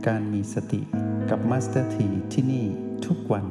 การมีสติกับมาสเตอร์ทีที่นี่ทุกวัน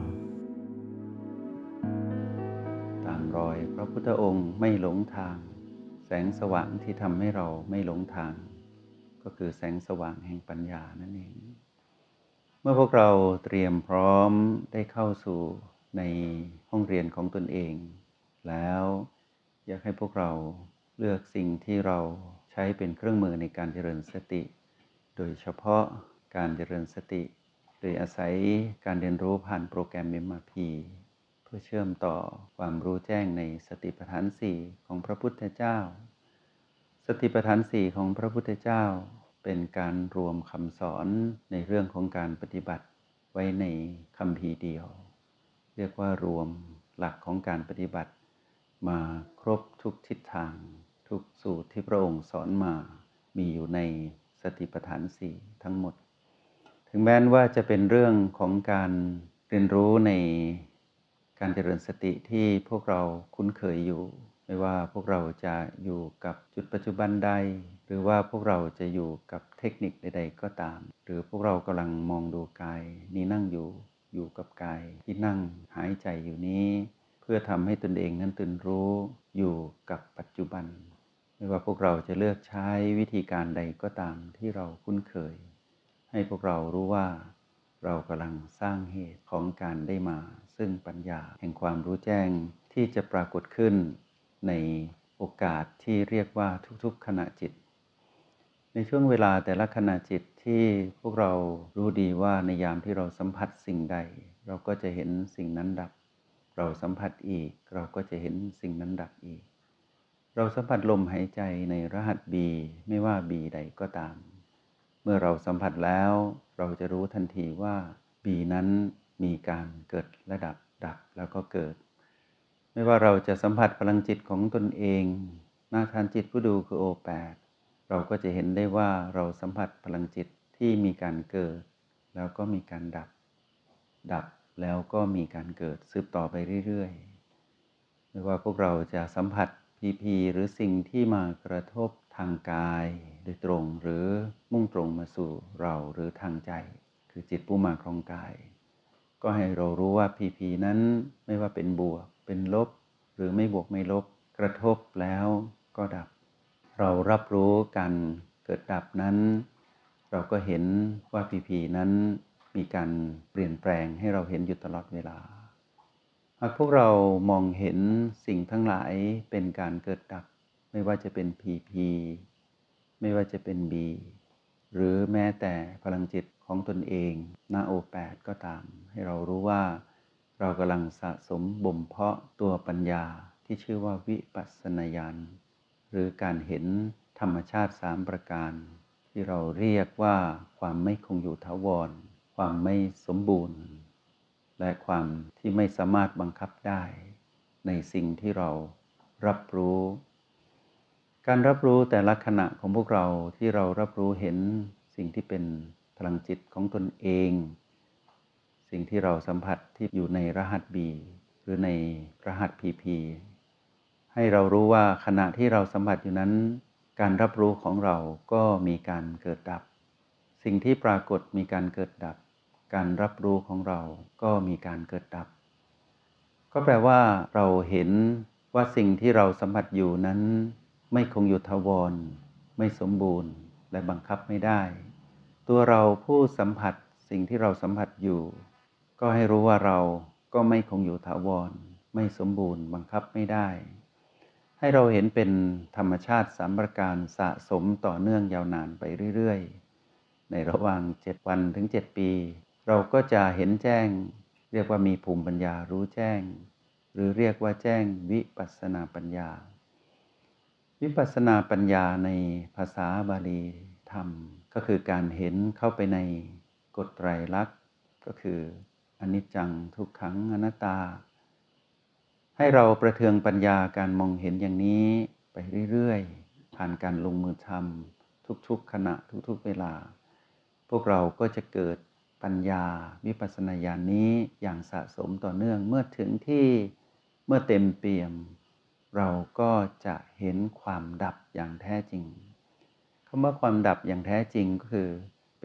ตามรอยพระพุทธองค์ไม่หลงทางแสงสว่างที่ทำให้เราไม่หลงทางก็คือแสงสว่างแห่งปัญญานั่นเองเมื่อพวกเราเตรียมพร้อมได้เข้าสู่ในห้องเรียนของตนเองแล้วอยากให้พวกเราเลือกสิ่งที่เราใช้เป็นเครื่องมือในการเจริญสติโดยเฉพาะการเจริญสติโดยอาศัยการเรียนรู้ผ่านโปรแกรม MRP เพื่อเชื่อมต่อความรู้แจ้งในสติปัฏฐาน4ของพระพุทธเจ้าสติปัฏฐาน4ของพระพุทธเจ้าเป็นการรวมคำสอนในเรื่องของการปฏิบัติไว้ในคัมภีร์เดียวเรียกว่ารวมหลักของการปฏิบัติมาครบทุกทิศทางทุกสูตรที่พระองค์สอนมามีอยู่ในสติปัฏฐาน4ทั้งหมดถึงแม้ว่าจะเป็นเรื่องของการเรียนรู้ในการเจริญสติที่พวกเราคุ้นเคยอยู่ไม่ว่าพวกเราจะอยู่กับจุดปัจจุบันใดหรือว่าพวกเราจะอยู่กับเทคนิคใดๆก็ตามหรือพวกเรากำลังมองดูกายนี้นั่งอยู่กับกายที่นั่งหายใจอยู่นี้เพื่อทำให้ตนเองนั้นตื่นรู้อยู่กับปัจจุบันไม่ว่าพวกเราจะเลือกใช้วิธีการใดก็ตามที่เราคุ้นเคยให้พวกเรารู้ว่าเรากำลังสร้างเหตุของการได้มาซึ่งปัญญาแห่งความรู้แจ้งที่จะปรากฏขึ้นในโอกาสที่เรียกว่าทุกๆขณะจิตในช่วงเวลาแต่ละขณะจิตที่พวกเรารู้ดีว่าในยามที่เราสัมผัสสิ่งใดเราก็จะเห็นสิ่งนั้นดับเราสัมผัสอีกเราก็จะเห็นสิ่งนั้นดับอีกเราสัมผัสลมหายใจในรหัส B ไม่ว่า B ใดก็ตามเมื่อเราสัมผัสแล้วเราจะรู้ทันทีว่า B นั้นมีการเกิดและดับแล้วก็เกิดไม่ว่าเราจะสัมผัสพลังจิตของตนเองนาทานจิตผู้ดูคือ O8 เราก็จะเห็นได้ว่าเราสัมผัสพลังจิตที่มีการเกิดแล้วก็มีการดับแล้วก็มีการเกิดสืบต่อไปเรื่อยๆไม่ว่าพวกเราจะสัมผัสพีหรือสิ่งที่มากระทบทางกายโดยตรงหรือมุ่งตรงมาสู่เราหรือทางใจคือจิตผู้มาครองกายก็ให้เรารู้ว่าพีนั้นไม่ว่าเป็นบวกเป็นลบหรือไม่บวกไม่ลบกระทบแล้วก็ดับเรารับรู้การเกิดดับนั้นเราก็เห็นว่าพีนั้นมีการเปลี่ยนแปลงให้เราเห็นอยู่ตลอดเวลาหากพวกเรามองเห็นสิ่งทั้งหลายเป็นการเกิดดับไม่ว่าจะเป็นพีไม่ว่าจะเป็น B หรือแม้แต่พลังจิตของตนเองหน้า O8 ก็ตามให้เรารู้ว่าเรากำลังสะสมบ่มเพาะตัวปัญญาที่ชื่อว่าวิปัสสนาญาณหรือการเห็นธรรมชาติ3ประการที่เราเรียกว่าความไม่คงอยู่ถาวรความไม่สมบูรณ์และความที่ไม่สามารถบังคับได้ในสิ่งที่เรารับรู้การรับรู้แต่ละขณะของพวกเราที่เรารับรู้เห็นสิ่งที่เป็นพลังจิตของตนเองสิ่งที่เราสัมผัสที่อยู่ในรหัส B หรือในรหัส PP ให้เรารู้ว่าขณะที่เราสัมผัสอยู่นั้นการรับรู้ของเราก็มีการเกิดดับสิ่งที่ปรากฏมีการเกิดดับการรับรู้ของเราก็มีการเกิดดับก็แปลว่าเราเห็นว่าสิ่งที่เราสัมผัสอยู่นั้นไม่คงอยู่ถาวรไม่สมบูรณ์และบังคับไม่ได้ตัวเราผู้สัมผัสสิ่งที่เราสัมผัสอยู่ก็ให้รู้ว่าเราก็ไม่คงอยู่ถาวรไม่สมบูรณ์บังคับไม่ได้ให้เราเห็นเป็นธรรมชาติ3ประการสะสมต่อเนื่องยาวนานไปเรื่อยๆในระหว่าง7วันถึง7ปีเราก็จะเห็นแจ้งเรียกว่ามีภูมิปัญญารู้แจ้งหรือเรียกว่าแจ้งวิปัสสนาปัญญาวิปัสสนาปัญญาในภาษาบาลีธรรมก็คือการเห็นเข้าไปในกฎไตรลักษณ์ก็คืออนิจจังทุกขังอนัตตาให้เราประเทืองปัญญาการมองเห็นอย่างนี้ไปเรื่อยๆผ่านการลงมือทำทุกๆขณะทุกๆเวลาพวกเราก็จะเกิดปัญญาวิปัสสนาญาณนี้อย่างสะสมต่อเนื่องเมื่อถึงที่เมื่อเต็มเปี่ยมเราก็จะเห็นความดับอย่างแท้จริงคำว่าความดับอย่างแท้จริงก็คือเป็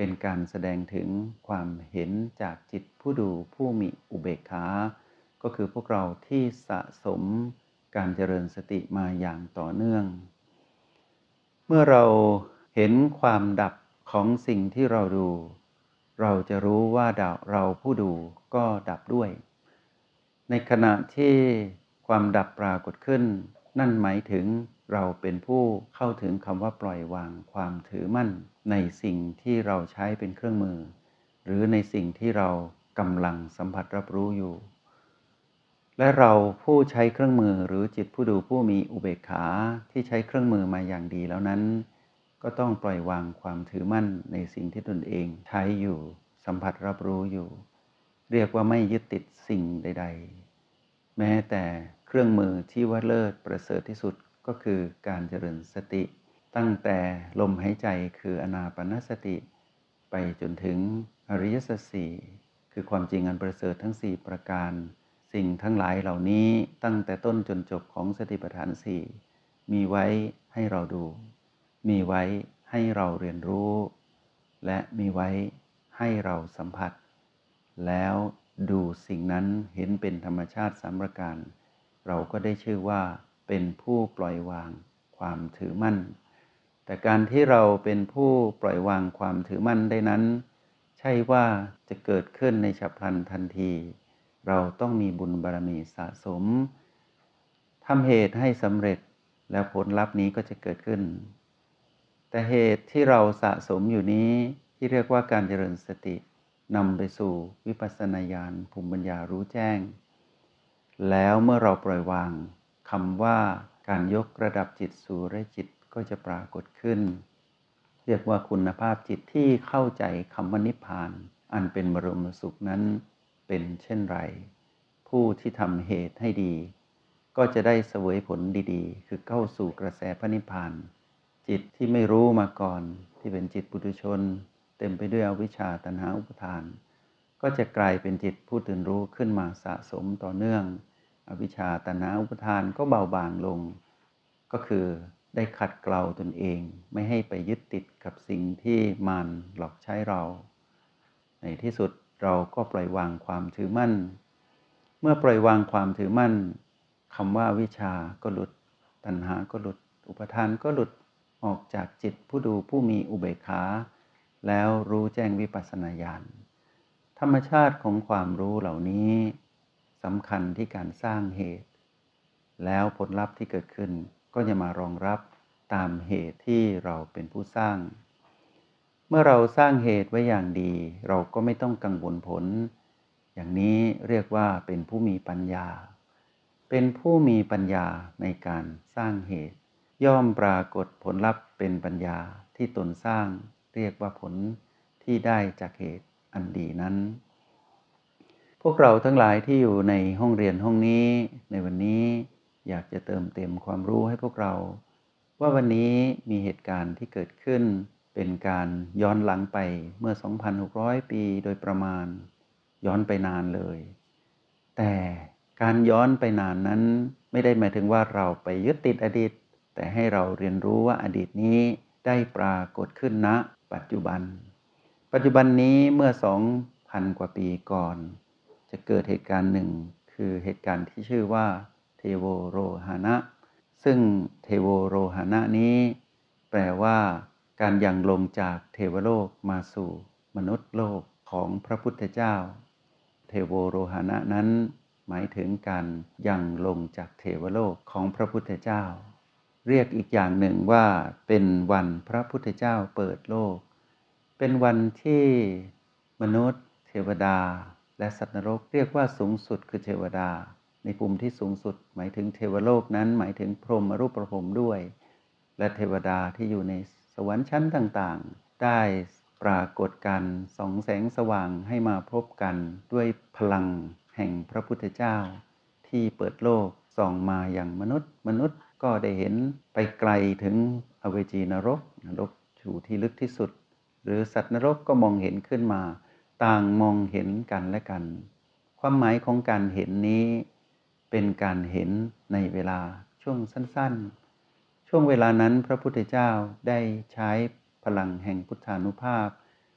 เป็นการแสดงถึงความเห็นจากจิตผู้ดูผู้มีอุเบกขาก็คือพวกเราที่สะสมการเจริญสติมาอย่างต่อเนื่องเมื่อเราเห็นความดับของสิ่งที่เราดูเราจะรู้ว่าเราผู้ดูก็ดับด้วยในขณะที่ความดับปรากฏขึ้นนั่นหมายถึงเราเป็นผู้เข้าถึงคำว่าปล่อยวางความถือมั่นในสิ่งที่เราใช้เป็นเครื่องมือหรือในสิ่งที่เรากำลังสัมผัสรับรู้อยู่และเราผู้ใช้เครื่องมือหรือจิตผู้ดูผู้มีอุเบกขาที่ใช้เครื่องมือมาอย่างดีแล้วนั้นก็ต้องปล่อยวางความถือมั่นในสิ่งที่ตนเองใช้อยู่สัมผัสรับรู้อยู่เรียกว่าไม่ยึดติดสิ่งใดๆแม้แต่เครื่องมือที่ว่าเลิศประเสริฐที่สุดก็คือการเจริญสติตั้งแต่ลมหายใจคืออานาปานสติไปจนถึงอริยสัจสี่คือความจริงอันประเสริฐทั้ง4ประการสิ่งทั้งหลายเหล่านี้ตั้งแต่ต้นจนจบของสติปัฏฐานสี่มีไว้ให้เราดูมีไว้ให้เราเรียนรู้และมีไว้ให้เราสัมผัสแล้วดูสิ่งนั้นเห็นเป็นธรรมชาติ3ประการเราก็ได้ชื่อว่าเป็นผู้ปล่อยวางความถือมั่นแต่การที่เราเป็นผู้ปล่อยวางความถือมั่นได้นั้นใช่ว่าจะเกิดขึ้นในฉับพลันทันทีเราต้องมีบุญบารมีสะสมทำเหตุให้สำเร็จแล้วผลลัพธ์นี้ก็จะเกิดขึ้นแต่เหตุที่เราสะสมอยู่นี้ที่เรียกว่าการเจริญสตินำไปสู่วิปัสสนาญาณภูมิปัญญารู้แจ้งแล้วเมื่อเราปล่อยวางคำว่าการยกระดับจิตสู่อริยจิตก็จะปรากฏขึ้นเรียกว่าคุณภาพจิตที่เข้าใจคำว่านิพพานอันเป็นบรมสุขนั้นเป็นเช่นไรผู้ที่ทำเหตุให้ดีก็จะได้เสวยผลดีๆคือเข้าสู่กระแสพระนิพพานจิตที่ไม่รู้มาก่อนที่เป็นจิตปุถุชนเต็มไปด้วยอวิชชาตัณหาอุปทานก็จะกลายเป็นจิตผู้ตื่นรู้ขึ้นมาสะสมต่อเนื่องอวิชชาตัณหาอุปทานก็เบาบางลงก็คือได้ขัดเกลาตนเองไม่ให้ไปยึดติดกับสิ่งที่มารหลอกใช้เราในที่สุดเราก็ปล่อยวางความถือมั่นเมื่อปล่อยวางความถือมั่นคำว่าวิชาก็หลุดตัณหาก็หลุดอุปทานก็หลุดออกจากจิตผู้ดูผู้มีอุเบกขาแล้วรู้แจ้งวิปัสสนาญาณธรรมชาติของความรู้เหล่านี้สำคัญที่การสร้างเหตุแล้วผลลัพธ์ที่เกิดขึ้นก็จะมารองรับตามเหตุที่เราเป็นผู้สร้างเมื่อเราสร้างเหตุไว้อย่างดีเราก็ไม่ต้องกังวลผลอย่างนี้เรียกว่าเป็นผู้มีปัญญาเป็นผู้มีปัญญาในการสร้างเหตุย่อมปรากฏผลลัพธ์เป็นปัญญาที่ตนสร้างเรียกว่าผลที่ได้จากเหตุอันดีนั้นพวกเราทั้งหลายที่อยู่ในห้องเรียนห้องนี้ในวันนี้อยากจะเติมเต็มความรู้ให้พวกเราว่าวันนี้มีเหตุการณ์ที่เกิดขึ้นเป็นการย้อนหลังไปเมื่อ 2,600 ปีโดยประมาณย้อนไปนานเลยแต่การย้อนไปนานนั้นไม่ได้หมายถึงว่าเราไปยึดติดอดีตแต่ให้เราเรียนรู้ว่าอดีตนี้ได้ปรากฏขึ้นณปัจจุบันนี้เมื่อ 2,000 กว่าปีก่อนจะเกิดเหตุการณ์หนึ่งคือเหตุการณ์ที่ชื่อว่าเทโวโรหณะซึ่งเทโวโรหณะนี้แปลว่าการยังลงจากเทวโลกมาสู่มนุษย์โลกของพระพุทธเจ้าเทโวโรหณะนั้นหมายถึงการยังลงจากเทวโลกของพระพุทธเจ้าเรียกอีกอย่างหนึ่งว่าเป็นวันพระพุทธเจ้าเปิดโลกเป็นวันที่มนุษย์เทวดาและสัตว์นรกเรียกว่าสูงสุดคือเทวดาในภูมิที่สูงสุดหมายถึงเทวโลกนั้นหมายถึงพรหมอรูปพรหมด้วยและเทวดาที่อยู่ในสวรรค์ชั้นต่างๆได้ปรากฏกันส่องแสงสว่างให้มาพบกันด้วยพลังแห่งพระพุทธเจ้าที่เปิดโลกส่องมาอย่างมนุษย์ก็ได้เห็นไปไกลถึงอเวจีนรกอยู่ที่ลึกที่สุดหรือสัตว์นรกก็มองเห็นขึ้นมาต่างมองเห็นกันและกันความหมายของการเห็นนี้เป็นการเห็นในเวลาช่วงสั้นๆช่วงเวลานั้นพระพุทธเจ้าได้ใช้พลังแห่งพุทธานุภาพ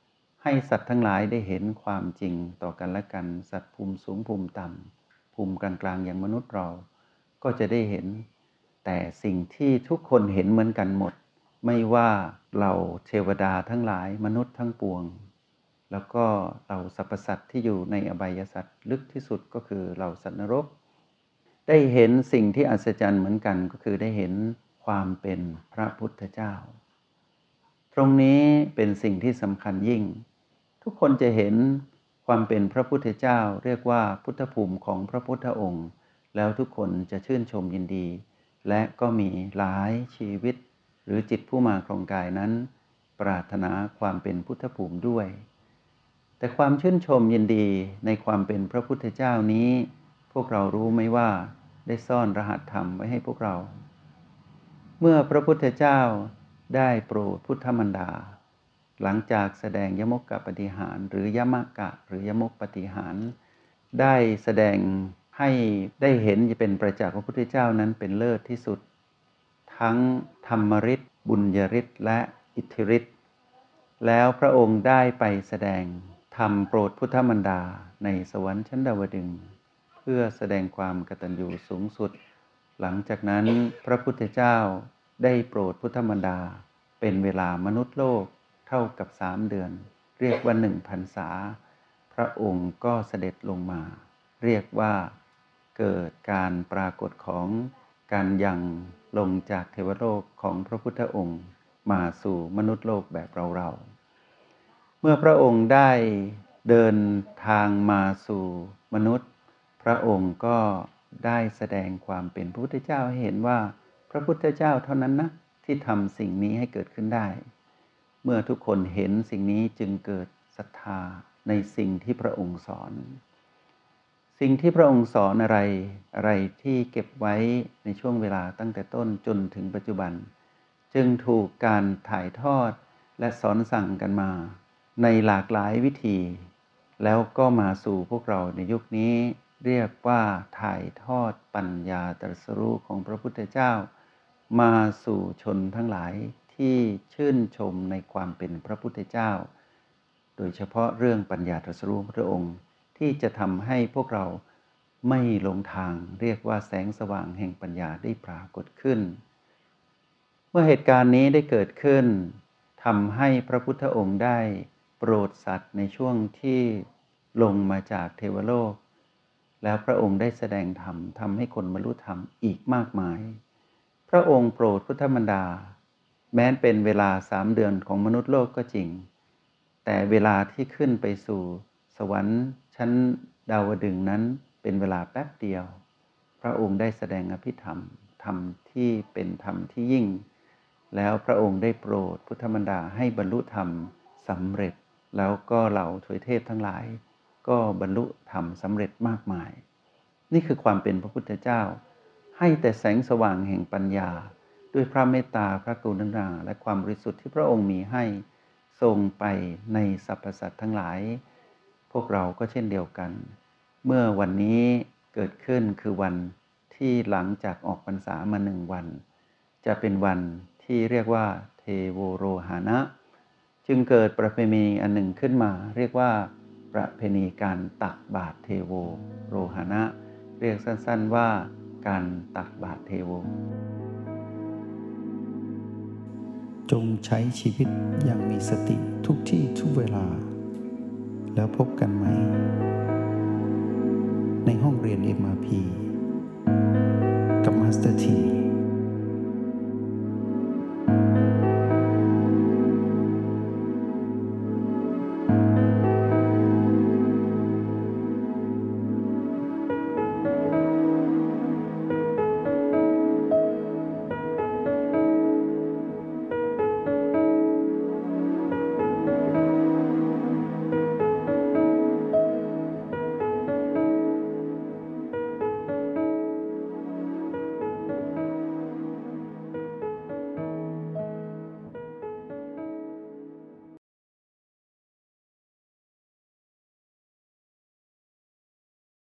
ให้สัตว์ทั้งหลายได้เห็นความจริงต่อกันและกันสัตว์ภูมิสูงภูมิต่ำภูมิกลางๆอย่างมนุษย์เราก็จะได้เห็นแต่สิ่งที่ทุกคนเห็นเหมือนกันหมดไม่ว่าเราเทวดาทั้งหลายมนุษย์ทั้งปวงแล้วก็เราสรรพสัตว์ที่อยู่ในอบายสัตว์ลึกที่สุดก็คือเราสัตว์นรกได้เห็นสิ่งที่อัศจรรย์เหมือนกันก็คือได้เห็นความเป็นพระพุทธเจ้าตรงนี้เป็นสิ่งที่สำคัญยิ่งทุกคนจะเห็นความเป็นพระพุทธเจ้าเรียกว่าพุทธภูมิของพระพุทธองค์แล้วทุกคนจะชื่นชมยินดีและก็มีหลายชีวิตหรือจิตผู้มาครองกายนั้นปรารถนาความเป็นพุทธภูมิด้วยแต่ความชื่นชมยินดีในความเป็นพระพุทธเจ้านี้พวกเรารู้ไหมว่าได้ซ่อนรหัสธรรมไว้ให้พวกเราเมื่อพระพุทธเจ้าได้โปรดพุทธมารดาหลังจากแสดงยมกปฏิหารหรือยมกะหรือยมกปฏิหารได้แสดงให้ได้เห็นจะเป็นประจักษ์พระพุทธเจ้านั้นเป็นเลิศที่สุดทั้งธรรมฤทธิ์บุญญฤทธิ์และอิทธิฤทธิ์แล้วพระองค์ได้ไปแสดงธรรมโปรดพุทธมารดาในสวรรค์ชั้นดาวดึงส์เพื่อแสดงความกตัญญูสูงสุดหลังจากนั้นพระพุทธเจ้าได้โปรดพุทธมารดาเป็นเวลามนุษย์โลกเท่ากับ3 เดือนเรียกว่า1 พรรษาพระองค์ก็เสด็จลงมาเรียกว่าเกิดการปรากฏของการยังลงจากเทวโลกของพระพุทธองค์มาสู่มนุษย์โลกแบบเราเมื่อพระองค์ได้เดินทางมาสู่มนุษย์พระองค์ก็ได้แสดงความเป็นพระพุทธเจ้าให้เห็นว่าพระพุทธเจ้าเท่านั้นนะที่ทำสิ่งนี้ให้เกิดขึ้นได้เมื่อทุกคนเห็นสิ่งนี้จึงเกิดศรัทธาในสิ่งที่พระองค์สอนสิ่งที่พระองค์สอนอะไรที่เก็บไว้ในช่วงเวลาตั้งแต่ต้นจนถึงปัจจุบันจึงถูกการถ่ายทอดและสอนสั่งกันมาในหลากหลายวิธีแล้วก็มาสู่พวกเราในยุคนี้เรียกว่าถ่ายทอดปัญญาตรัสรู้ของพระพุทธเจ้ามาสู่ชนทั้งหลายที่ชื่นชมในความเป็นพระพุทธเจ้าโดยเฉพาะเรื่องปัญญาตรัสรู้พระองค์ที่จะทำให้พวกเราไม่หลงทางเรียกว่าแสงสว่างแห่งปัญญาได้ปรากฏขึ้นเมื่อเหตุการณ์นี้ได้เกิดขึ้นทำให้พระพุทธองค์ได้โปรดสัตว์ในช่วงที่ลงมาจากเทวโลกแล้วพระองค์ได้แสดงธรรมทำให้คนบรรลุธรรมอีกมากมายพระองค์โปรดพุทธมารดาแม้เป็นเวลา3 เดือนของมนุษย์โลกก็จริงแต่เวลาที่ขึ้นไปสู่สวรรค์ชั้นดาวดึงส์นั้นเป็นเวลาแป๊บเดียวพระองค์ได้แสดงอภิธรรมธรรมที่เป็นธรรมที่ยิ่งแล้วพระองค์ได้โปรดพุทธมารดาให้บรรลุธรรมสำเร็จแล้วก็เหล่าทวยเทพทั้งหลายก็บรรลุธรรมสำเร็จมากมายนี่คือความเป็นพระพุทธเจ้าให้แต่แสงสว่างแห่งปัญญาด้วยพระเมตตาพระกรุณาและความบริสุทธิ์ที่พระองค์มีให้ทรงไปในสรรพสัตว์ทั้งหลายพวกเราก็เช่นเดียวกันเมื่อวันนี้เกิดขึ้นคือวันที่หลังจากออกพรรษามา1 วันจะเป็นวันที่เรียกว่าเทโวโรหานะจึงเกิดประเพณีอันหนึ่งขึ้นมาเรียกว่าประเพณีการตักบาตรเทโวโรหานะเรียกสั้นๆว่าการตักบาตรเทโวจงใช้ชีวิตอย่างมีสติทุกที่ทุกเวลาแล้วพบกันไหมในห้องเรียน MRP กับมาสเตอร์ที